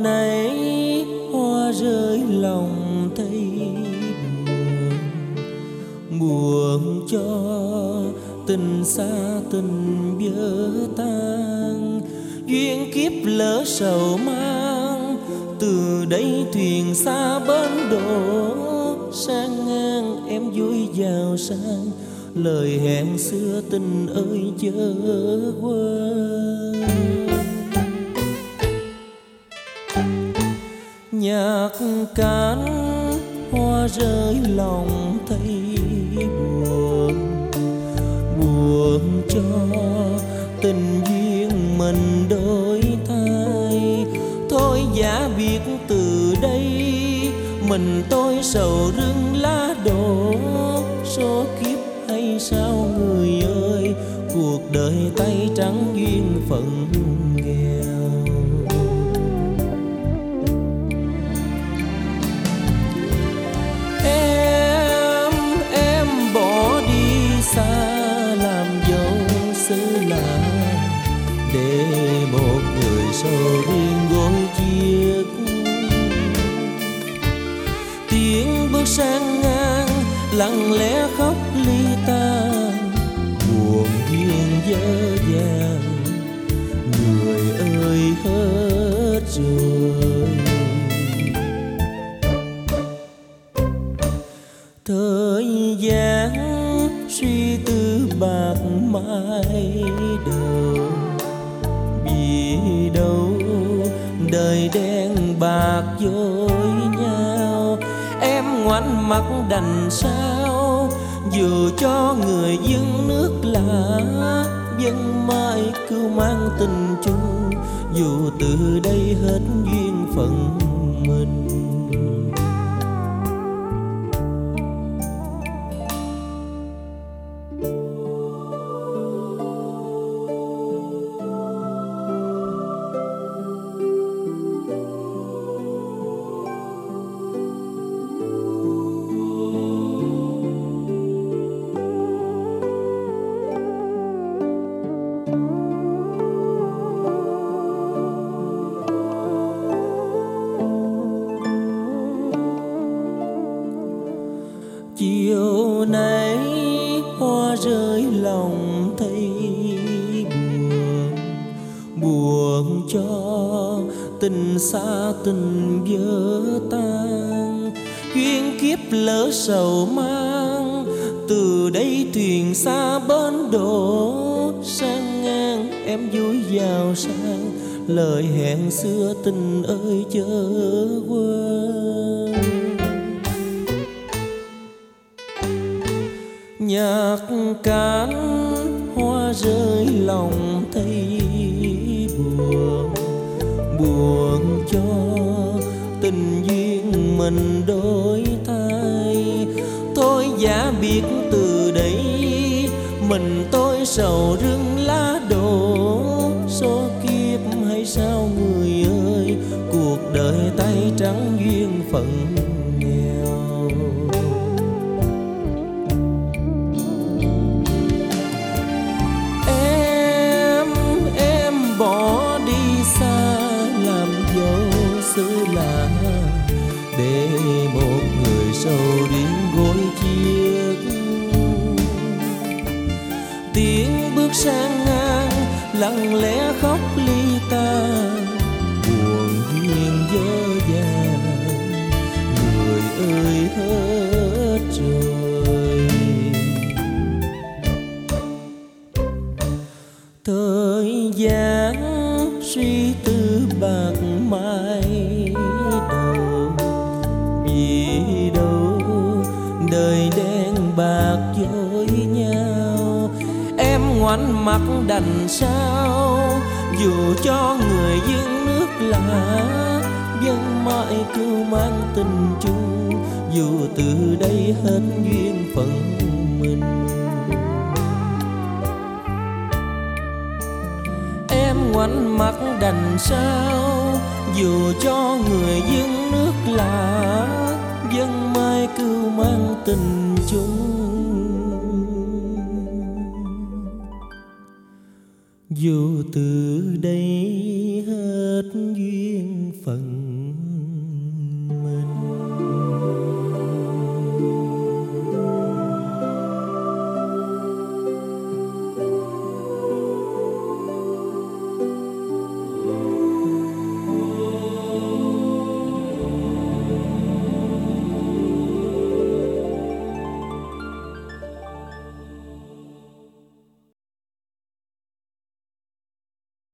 nay hoa rơi lòng thấy buồn, buồn cho tình xa tình vỡ tan, duyên kiếp lỡ sầu mang. Từ đây thuyền xa bến đổ, sang ngang em vui giàu sang, lời hẹn xưa tình ơi chớ quên. Nhạc cánh hoa rơi lòng thấy buồn, buồn cho tình duyên mình đổi thay. Thôi giả biệt từ đây, mình tôi sầu rưng lá đổ. Số kiếp hay sao người ơi, cuộc đời tay trắng duyên phận nghèo. Em bỏ đi xa làm dâu xứ lạ, để một người sầu riêng gối chiếc. Tiếng bước sang ngang lặng lẽ khóc ly tan, buồn duyên dở dàng, người ơi hết rồi. Thời gian suy tư bạc mãi đầu, vì đâu đời đen bạc dối nhau. Em ngoảnh mắt đành sao, dù cho người dân nước lạ, dân mãi cứ mang tình chung, dù từ đây hết duyên phận mình. Chiều nay hoa rơi lòng thấy buồn, buồn cho tình xa tình vỡ tan, duyên kiếp lỡ sầu mang. Từ đây thuyền xa bến đổ, sang ngang em vui giàu sang, lời hẹn xưa tình ơi chớ quên. Nhạc cánh hoa rơi lòng thấy buồn, buồn cho tình duyên mình đổi thay. Thôi giả biệt từ đây, mình tôi sầu rưng lá đổ. Số kiếp hay sao người ơi, cuộc đời tay trắng duyên phận nghèo. Bỏ đi xa làm dâu xứ lạ, để một người sầu riêng gối chiếc. Tiếng bước sang ngang lặng lẽ khóc ly tan, buồn duyên dở dàng, người ơi hết rồi. Thời gian suy tư bạc mãi đầu, vì đâu đời đen bạc dối nhau. Em ngoảnh mắt đành sao, dù cho người dân nước lạ, dân mãi cứ mang tình chung, dù từ đây hết duyên phận mình. Ngoảnh mắt đành sao, dù cho người dân nước lạ, dân mai cứ mang tình chung, dù từ đây hết